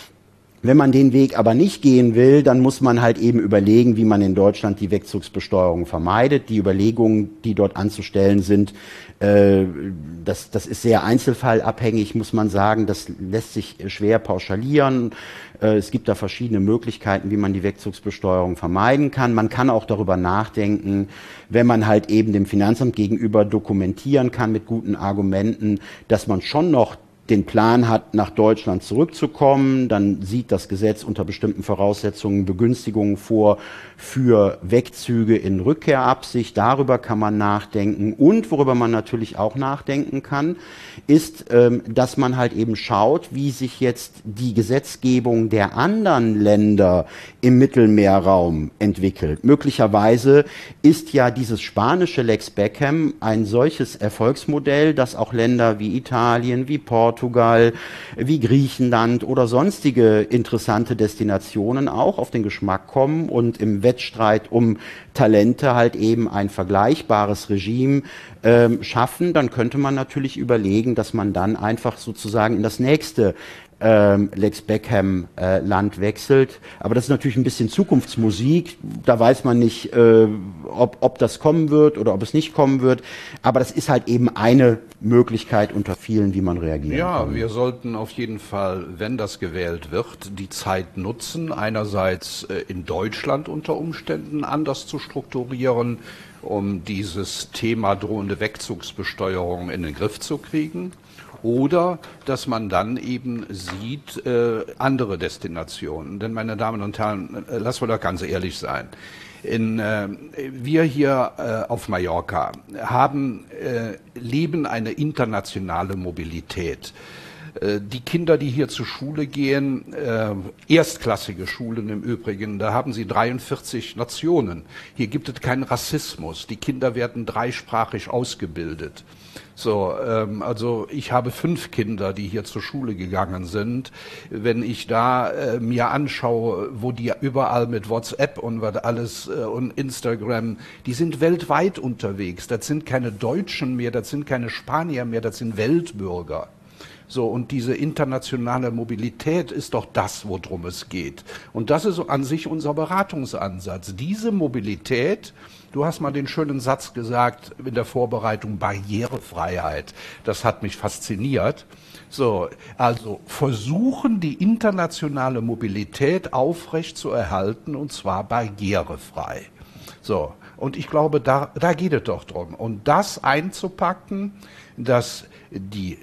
Wenn man den Weg aber nicht gehen will, dann muss man halt eben überlegen, wie man in Deutschland die Wegzugsbesteuerung vermeidet. Die Überlegungen, die dort anzustellen sind, äh, das, das ist sehr einzelfallabhängig, muss man sagen. Das lässt sich schwer pauschalieren. Äh, es gibt da verschiedene Möglichkeiten, wie man die Wegzugsbesteuerung vermeiden kann. Man kann auch darüber nachdenken, wenn man halt eben dem Finanzamt gegenüber dokumentieren kann mit guten Argumenten, dass man schon noch den Plan hat, nach Deutschland zurückzukommen, dann sieht das Gesetz unter bestimmten Voraussetzungen Begünstigungen vor für Wegzüge in Rückkehrabsicht. Darüber kann man nachdenken. Und worüber man natürlich auch nachdenken kann, ist, ähm, dass man halt eben schaut, wie sich jetzt die Gesetzgebung der anderen Länder im Mittelmeerraum entwickelt. Möglicherweise ist ja dieses spanische Lex Beckham ein solches Erfolgsmodell, dass auch Länder wie Italien, wie Portugal, Portugal, wie Griechenland oder sonstige interessante Destinationen auch auf den Geschmack kommen und im Wettstreit um Talente halt eben ein vergleichbares Regime ähm, schaffen. Dann könnte man natürlich überlegen, dass man dann einfach sozusagen in das nächste Ähm, Lex Beckham äh, Land wechselt. Aber das ist natürlich ein bisschen Zukunftsmusik. Da weiß man nicht, äh, ob, ob das kommen wird oder ob es nicht kommen wird. Aber das ist halt eben eine Möglichkeit unter vielen, wie man reagieren ja, kann. Ja, wir sollten auf jeden Fall, wenn das gewählt wird, die Zeit nutzen, einerseits äh, in Deutschland unter Umständen anders zu strukturieren, um dieses Thema drohende Wegzugsbesteuerung in den Griff zu kriegen. Oder dass man dann eben sieht, äh, andere Destinationen. Denn, meine Damen und Herren, äh, lassen wir doch ganz ehrlich sein. In, äh, wir hier äh, auf Mallorca haben, äh, leben eine internationale Mobilität. Äh, die Kinder, die hier zur Schule gehen, äh, erstklassige Schulen im Übrigen, da haben sie dreiundvierzig Nationen. Hier gibt es keinen Rassismus. Die Kinder werden dreisprachig ausgebildet. So, ähm, also ich habe fünf Kinder, die hier zur Schule gegangen sind. Wenn ich da äh, mir anschaue, wo die überall mit WhatsApp und was alles äh, und Instagram, die sind weltweit unterwegs. Das sind keine Deutschen mehr, das sind keine Spanier mehr, das sind Weltbürger. So, und diese internationale Mobilität ist doch das, worum es geht. Und das ist an sich unser Beratungsansatz. Diese Mobilität, du hast mal den schönen Satz gesagt in der Vorbereitung, Barrierefreiheit. Das hat mich fasziniert. So, also versuchen, die internationale Mobilität aufrecht zu erhalten, und zwar barrierefrei. So, und ich glaube, da, da geht es doch drum. Und das einzupacken, dass die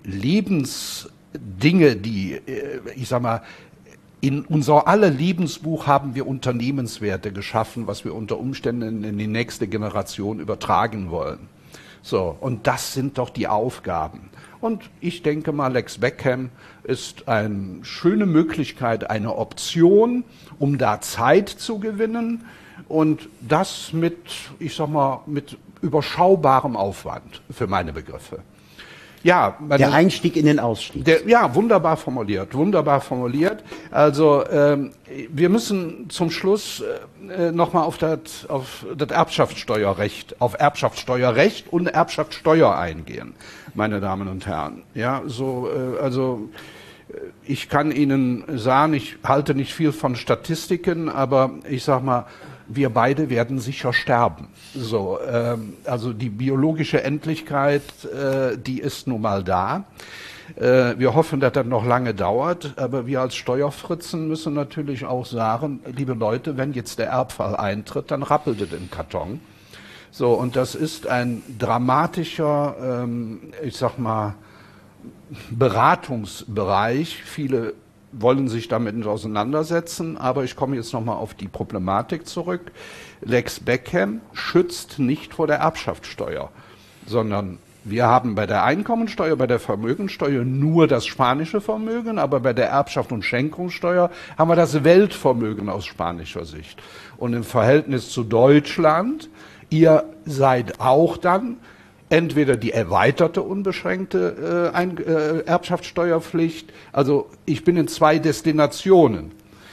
Lebensdinge, die, ich sag mal, in unser aller Lebensbuch haben wir Unternehmenswerte geschaffen, was wir unter Umständen in die nächste Generation übertragen wollen. So, und das sind doch die Aufgaben. Und ich denke mal, Lex Beckham ist eine schöne Möglichkeit, eine Option, um da Zeit zu gewinnen, und das mit, ich sag mal, mit überschaubarem Aufwand für meine Begriffe. Ja, der Einstieg in den Ausstieg. Der, ja, wunderbar formuliert, wunderbar formuliert. Also ähm, wir müssen zum Schluss äh, nochmal auf das auf das Erbschaftssteuerrecht, auf Erbschaftssteuerrecht und Erbschaftssteuer eingehen, meine Damen und Herren. Ja, so äh, also ich kann Ihnen sagen, ich halte nicht viel von Statistiken, aber ich sag mal, wir beide werden sicher sterben. So, ähm, also die biologische Endlichkeit, äh, die ist nun mal da. Äh, wir hoffen, dass das noch lange dauert, aber wir als Steuerfritzen müssen natürlich auch sagen, liebe Leute, wenn jetzt der Erbfall eintritt, dann rappelt es im Karton. So, und das ist ein dramatischer, ähm, ich sag mal, Beratungsbereich. Viele wollen sich damit nicht auseinandersetzen, aber ich komme jetzt nochmal auf die Problematik zurück. Lex Beckham schützt nicht vor der Erbschaftssteuer, sondern wir haben bei der Einkommensteuer, bei der Vermögensteuer nur das spanische Vermögen, aber bei der Erbschaft- und Schenkungssteuer haben wir das Weltvermögen aus spanischer Sicht. Und im Verhältnis zu Deutschland, ihr seid auch dann entweder die erweiterte unbeschränkte äh, Ein äh, Erbschaftssteuerpflicht, also ich bin in zwei Destinationen.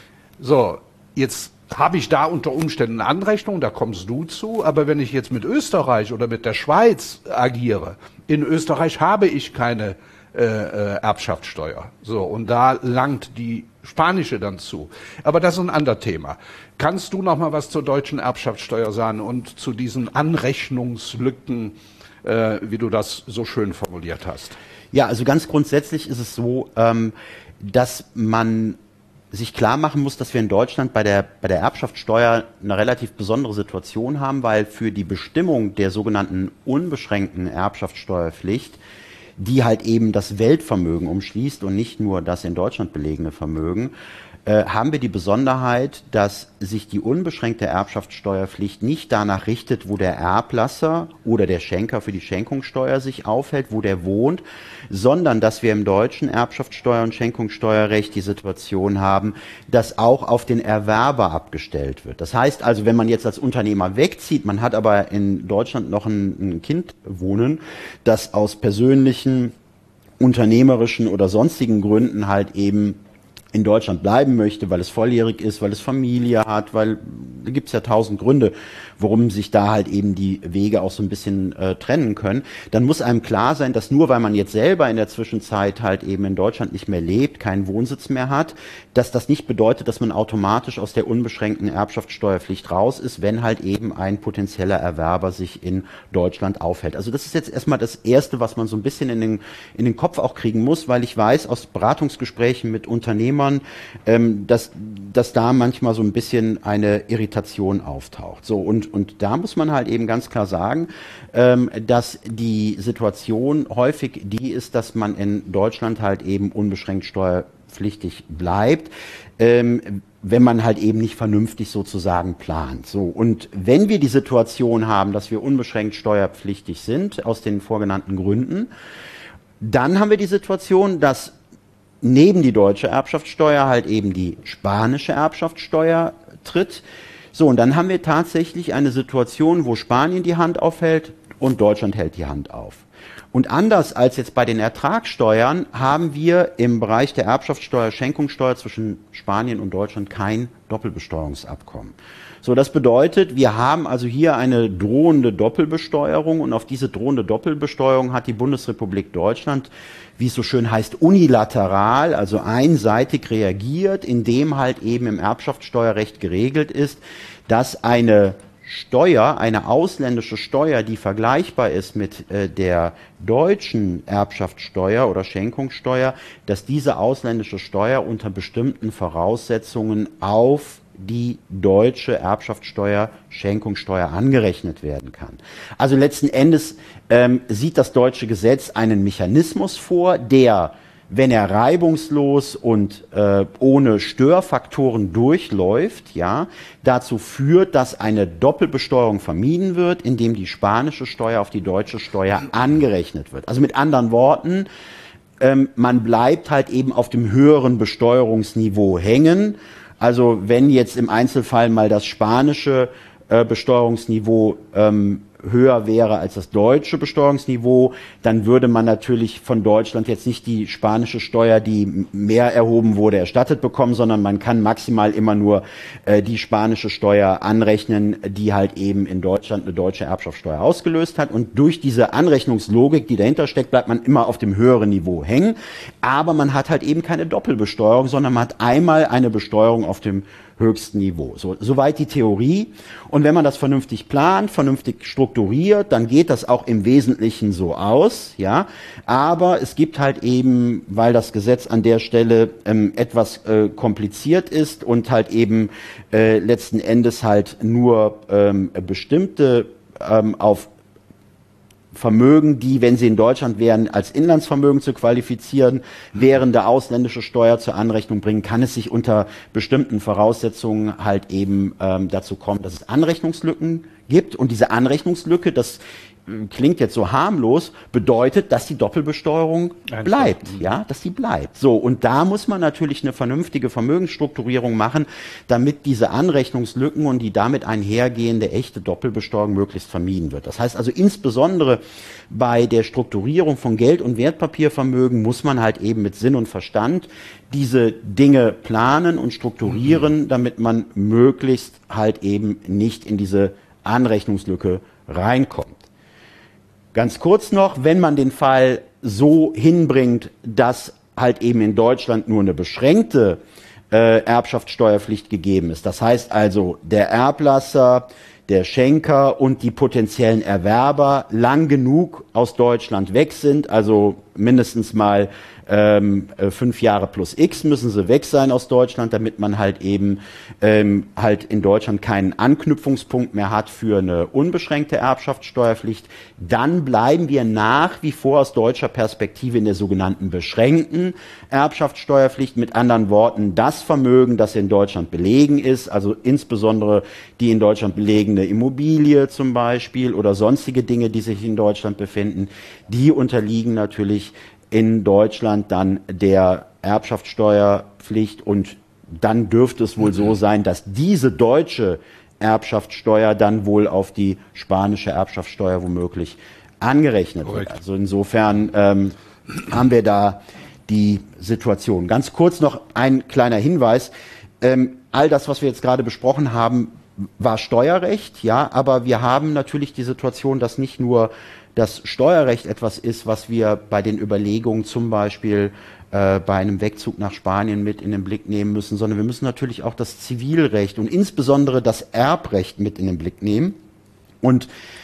So, jetzt habe ich da unter Umständen eine Anrechnung, da kommst du zu, aber wenn ich jetzt mit Österreich oder mit der Schweiz agiere, in Österreich habe ich keine äh, äh, Erbschaftssteuer. So, und da langt die spanische dann zu. Aber das ist ein anderes Thema. Kannst du noch mal was zur deutschen Erbschaftssteuer sagen und zu diesen Anrechnungslücken, Äh, wie du das so schön formuliert hast? Ja, also ganz grundsätzlich ist es so, ähm, dass man sich klar machen muss, dass wir in Deutschland bei der, bei der Erbschaftssteuer eine relativ besondere Situation haben, weil für die Bestimmung der sogenannten unbeschränkten Erbschaftssteuerpflicht, die halt eben das Weltvermögen umschließt und nicht nur das in Deutschland belegene Vermögen, äh, haben wir die Besonderheit, dass sich die unbeschränkte Erbschaftssteuerpflicht nicht danach richtet, wo der Erblasser oder der Schenker für die Schenkungssteuer sich aufhält, wo der wohnt, sondern dass wir im deutschen Erbschaftssteuer- und Schenkungssteuerrecht die Situation haben, dass auch auf den Erwerber abgestellt wird. Das heißt also, wenn man jetzt als Unternehmer wegzieht, man hat aber in Deutschland noch ein, ein Kind wohnen, das aus persönlichen, unternehmerischen oder sonstigen Gründen halt eben in Deutschland bleiben möchte, weil es volljährig ist, weil es Familie hat, weil da gibt es ja tausend Gründe, warum sich da halt eben die Wege auch so ein bisschen äh, trennen können, dann muss einem klar sein, dass nur weil man jetzt selber in der Zwischenzeit halt eben in Deutschland nicht mehr lebt, keinen Wohnsitz mehr hat, dass das nicht bedeutet, dass man automatisch aus der unbeschränkten Erbschaftssteuerpflicht raus ist, wenn halt eben ein potenzieller Erwerber sich in Deutschland aufhält. Also das ist jetzt erstmal das Erste, was man so ein bisschen in den, in den Kopf auch kriegen muss, weil ich weiß aus Beratungsgesprächen mit Unternehmern, ähm, dass, dass da manchmal so ein bisschen eine Irritation auftaucht. So, und, und da muss man halt eben ganz klar sagen, ähm, dass die Situation häufig die ist, dass man in Deutschland halt eben unbeschränkt steuerpflichtig bleibt, ähm, wenn man halt eben nicht vernünftig sozusagen plant. So, und wenn wir die Situation haben, dass wir unbeschränkt steuerpflichtig sind, aus den vorgenannten Gründen, dann haben wir die Situation, dass neben die deutsche Erbschaftssteuer halt eben die spanische Erbschaftssteuer tritt. So, und dann haben wir tatsächlich eine Situation, wo Spanien die Hand aufhält und Deutschland hält die Hand auf. Und anders als jetzt bei den Ertragssteuern haben wir im Bereich der Erbschaftssteuer, Schenkungssteuer zwischen Spanien und Deutschland kein Doppelbesteuerungsabkommen. So, das bedeutet, wir haben also hier eine drohende Doppelbesteuerung und auf diese drohende Doppelbesteuerung hat die Bundesrepublik Deutschland, wie es so schön heißt, unilateral, also einseitig reagiert, indem halt eben im Erbschaftssteuerrecht geregelt ist, dass eine Steuer, eine ausländische Steuer, die vergleichbar ist mit äh, der deutschen Erbschaftssteuer oder Schenkungssteuer, dass diese ausländische Steuer unter bestimmten Voraussetzungen auf die deutsche Erbschaftssteuer, Schenkungssteuer angerechnet werden kann. Also letzten Endes ähm, sieht das deutsche Gesetz einen Mechanismus vor, der, wenn er reibungslos und äh, ohne Störfaktoren durchläuft, ja, dazu führt, dass eine Doppelbesteuerung vermieden wird, indem die spanische Steuer auf die deutsche Steuer angerechnet wird. Also mit anderen Worten, ähm, man bleibt halt eben auf dem höheren Besteuerungsniveau hängen. Also wenn jetzt im Einzelfall mal das spanische äh, Besteuerungsniveau ähm, höher wäre als das deutsche Besteuerungsniveau, dann würde man natürlich von Deutschland jetzt nicht die spanische Steuer, die mehr erhoben wurde, erstattet bekommen, sondern man kann maximal immer nur äh, die spanische Steuer anrechnen, die halt eben in Deutschland eine deutsche Erbschaftssteuer ausgelöst hat. Und durch diese Anrechnungslogik, die dahinter steckt, bleibt man immer auf dem höheren Niveau hängen. Aber man hat halt eben keine Doppelbesteuerung, sondern man hat einmal eine Besteuerung auf dem höchsten Niveau. So, soweit die Theorie. Und wenn man das vernünftig plant, vernünftig strukturiert, dann geht das auch im Wesentlichen so aus, ja. Aber es gibt halt eben, weil das Gesetz an der Stelle ähm, etwas äh, kompliziert ist und halt eben äh, letzten Endes halt nur ähm, bestimmte ähm, auf Vermögen, die, wenn sie in Deutschland wären, als Inlandsvermögen zu qualifizieren, während der ausländische Steuer zur Anrechnung bringen, kann es sich unter bestimmten Voraussetzungen halt eben ähm, dazu kommen, dass es Anrechnungslücken gibt. Und diese Anrechnungslücke, das äh, klingt jetzt so harmlos, bedeutet, dass die Doppelbesteuerung bleibt, ja, dass die bleibt. So, und da muss man natürlich eine vernünftige Vermögensstrukturierung machen, damit diese Anrechnungslücken und die damit einhergehende echte Doppelbesteuerung möglichst vermieden wird. Das heißt also insbesondere bei der Strukturierung von Geld- und Wertpapiervermögen muss man halt eben mit Sinn und Verstand diese Dinge planen und strukturieren, damit man möglichst halt eben nicht in diese Anrechnungslücke reinkommt. Ganz kurz noch, wenn man den Fall so hinbringt, dass halt eben in Deutschland nur eine beschränkte äh, Erbschaftssteuerpflicht gegeben ist. Das heißt also, der Erblasser, der Schenker und die potenziellen Erwerber lang genug aus Deutschland weg sind, also mindestens mal ähm, fünf Jahre plus X müssen sie weg sein aus Deutschland, damit man halt eben ähm, halt in Deutschland keinen Anknüpfungspunkt mehr hat für eine unbeschränkte Erbschaftssteuerpflicht. Dann bleiben wir nach wie vor aus deutscher Perspektive in der sogenannten beschränkten Erbschaftssteuerpflicht. Mit anderen Worten, das Vermögen, das in Deutschland belegen ist, also insbesondere die in Deutschland belegene Immobilie zum Beispiel oder sonstige Dinge, die sich in Deutschland befinden, die unterliegen natürlich in Deutschland dann der Erbschaftssteuerpflicht, und dann dürfte es wohl so sein, dass diese deutsche Erbschaftssteuer dann wohl auf die spanische Erbschaftssteuer womöglich angerechnet wird. Also insofern ähm, haben wir da die Situation. Ganz kurz noch ein kleiner Hinweis. Ähm, all das, was wir jetzt gerade besprochen haben, war Steuerrecht, ja, aber wir haben natürlich die Situation, dass nicht nur das Steuerrecht etwas ist, was wir bei den Überlegungen zum Beispiel äh, bei einem Wegzug nach Spanien mit in den Blick nehmen müssen, sondern wir müssen natürlich auch das Zivilrecht und insbesondere das Erbrecht mit in den Blick nehmen. Und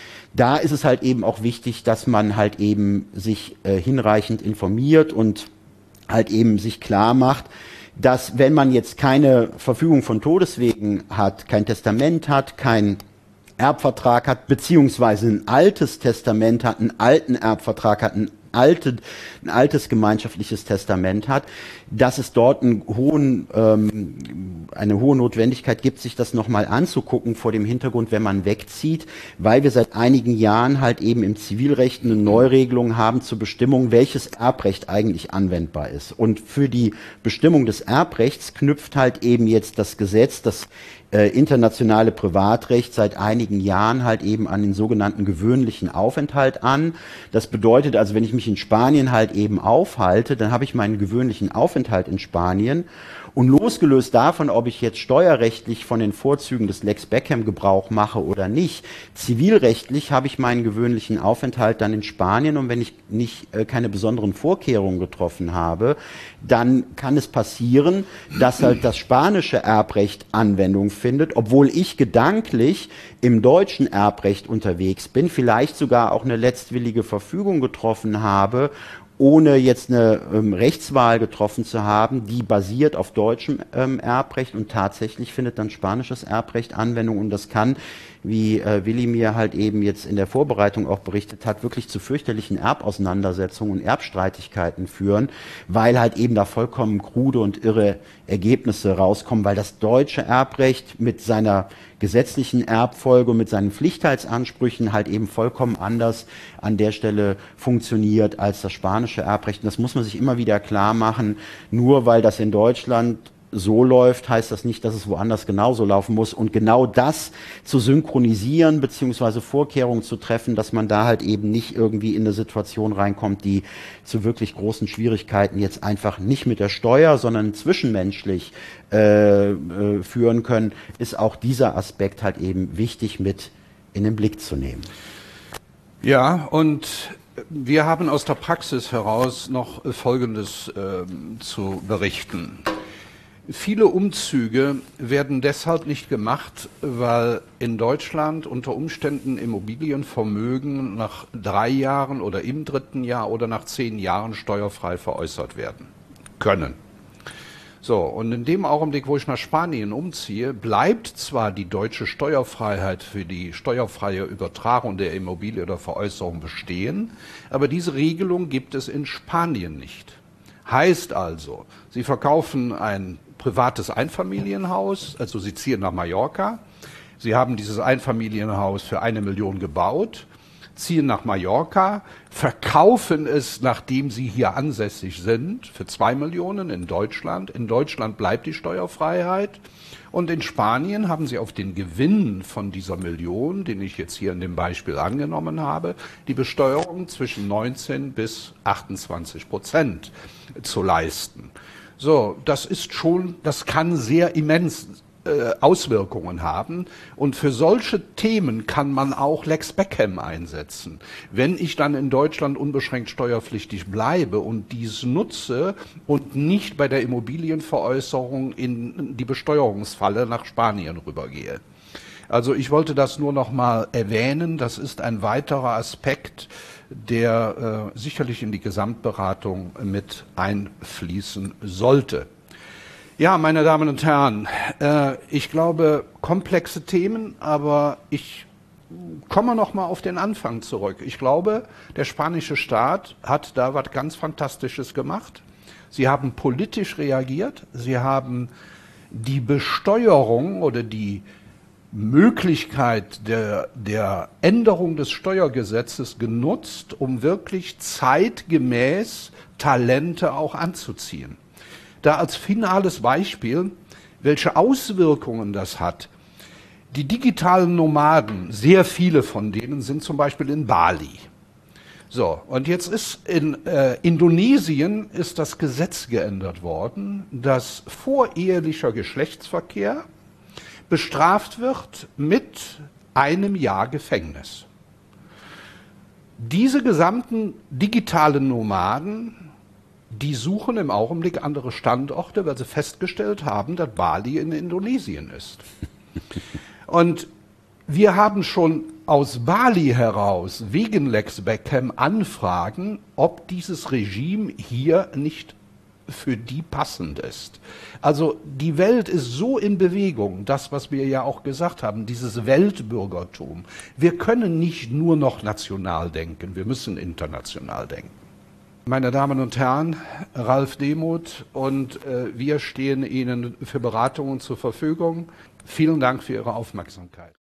da ist es halt eben auch wichtig, dass man halt eben sich äh, hinreichend informiert und halt eben sich klar macht, dass wenn man jetzt keine Verfügung von Todeswegen hat, kein Testament hat, kein Erbvertrag hat, beziehungsweise ein altes Testament hat, einen alten Erbvertrag hat, ein, alte, ein altes gemeinschaftliches Testament hat, dass es dort einen hohen, ähm, eine hohe Notwendigkeit gibt, sich das nochmal anzugucken vor dem Hintergrund, wenn man wegzieht, weil wir seit einigen Jahren halt eben im Zivilrecht eine Neuregelung haben zur Bestimmung, welches Erbrecht eigentlich anwendbar ist. Und für die Bestimmung des Erbrechts knüpft halt eben jetzt das Gesetz, das äh, internationale Privatrecht seit einigen Jahren halt eben an den sogenannten gewöhnlichen Aufenthalt an. Das bedeutet also, wenn ich mich in Spanien halt eben aufhalte, dann habe ich meinen gewöhnlichen Aufenthalt in Spanien. Und losgelöst davon, ob ich jetzt steuerrechtlich von den Vorzügen des Lex Beckham Gebrauch mache oder nicht, zivilrechtlich habe ich meinen gewöhnlichen Aufenthalt dann in Spanien, und wenn ich nicht äh, keine besonderen Vorkehrungen getroffen habe, dann kann es passieren, dass halt das spanische Erbrecht Anwendung findet, obwohl ich gedanklich im deutschen Erbrecht unterwegs bin, vielleicht sogar auch eine letztwillige Verfügung getroffen habe, ohne jetzt eine ähm, Rechtswahl getroffen zu haben, die basiert auf deutschem ähm, Erbrecht, und tatsächlich findet dann spanisches Erbrecht Anwendung, und das kann, wie äh, Willi mir halt eben jetzt in der Vorbereitung auch berichtet hat, wirklich zu fürchterlichen Erbauseinandersetzungen und Erbstreitigkeiten führen, weil halt eben da vollkommen krude und irre Ergebnisse rauskommen, weil das deutsche Erbrecht mit seiner gesetzlichen Erbfolge und mit seinen Pflichtheitsansprüchen halt eben vollkommen anders an der Stelle funktioniert als das spanische Erbrecht. Und das muss man sich immer wieder klar machen. Nur weil das in Deutschland so läuft, heißt das nicht, dass es woanders genauso laufen muss. Und genau das zu synchronisieren beziehungsweise Vorkehrungen zu treffen, dass man da halt eben nicht irgendwie in eine Situation reinkommt, die zu wirklich großen Schwierigkeiten jetzt einfach nicht mit der Steuer, sondern zwischenmenschlich äh, äh, führen können, ist auch dieser Aspekt halt eben wichtig mit in den Blick zu nehmen. Ja, und wir haben aus der Praxis heraus noch Folgendes äh, zu berichten. Viele Umzüge werden deshalb nicht gemacht, weil in Deutschland unter Umständen Immobilienvermögen nach drei Jahren oder im dritten Jahr oder nach zehn Jahren steuerfrei veräußert werden können. So, und in dem Augenblick, wo ich nach Spanien umziehe, bleibt zwar die deutsche Steuerfreiheit für die steuerfreie Übertragung der Immobilie oder Veräußerung bestehen, aber diese Regelung gibt es in Spanien nicht. Heißt also, Sie verkaufen ein privates Einfamilienhaus, also Sie ziehen nach Mallorca, Sie haben dieses Einfamilienhaus für eine Million gebaut, ziehen nach Mallorca, verkaufen es, nachdem sie hier ansässig sind, für zwei Millionen in Deutschland. In Deutschland bleibt die Steuerfreiheit. Und in Spanien haben sie auf den Gewinn von dieser Million, den ich jetzt hier in dem Beispiel angenommen habe, die Besteuerung zwischen neunzehn bis achtundzwanzig Prozent zu leisten. So, das ist schon, das kann sehr immens Auswirkungen haben. Und für solche Themen kann man auch Lex Beckham einsetzen. Wenn ich dann in Deutschland unbeschränkt steuerpflichtig bleibe und dies nutze und nicht bei der Immobilienveräußerung in die Besteuerungsfalle nach Spanien rübergehe. Also ich wollte das nur noch mal erwähnen. Das ist ein weiterer Aspekt, der äh, sicherlich in die Gesamtberatung mit einfließen sollte. Ja, meine Damen und Herren, äh, ich glaube, komplexe Themen, aber ich komme noch mal auf den Anfang zurück. Ich glaube, der spanische Staat hat da was ganz Fantastisches gemacht. Sie haben politisch reagiert, sie haben die Besteuerung oder die Möglichkeit der, der Änderung des Steuergesetzes genutzt, um wirklich zeitgemäß Talente auch anzuziehen. Da als finales Beispiel, welche Auswirkungen das hat. Die digitalen Nomaden, sehr viele von denen sind zum Beispiel in Bali. So, und jetzt ist in äh, Indonesien ist das Gesetz geändert worden, dass vorehelicher Geschlechtsverkehr bestraft wird mit einem Jahr Gefängnis. Diese gesamten digitalen Nomaden, die suchen im Augenblick andere Standorte, weil sie festgestellt haben, dass Bali in Indonesien ist. Und wir haben schon aus Bali heraus wegen Lex Beckham Anfragen, ob dieses Regime hier nicht für die passend ist. Also die Welt ist so in Bewegung, das, was wir ja auch gesagt haben, dieses Weltbürgertum. Wir können nicht nur noch national denken, wir müssen international denken. Meine Damen und Herren, Ralf Demuth und äh, wir stehen Ihnen für Beratungen zur Verfügung. Vielen Dank für Ihre Aufmerksamkeit.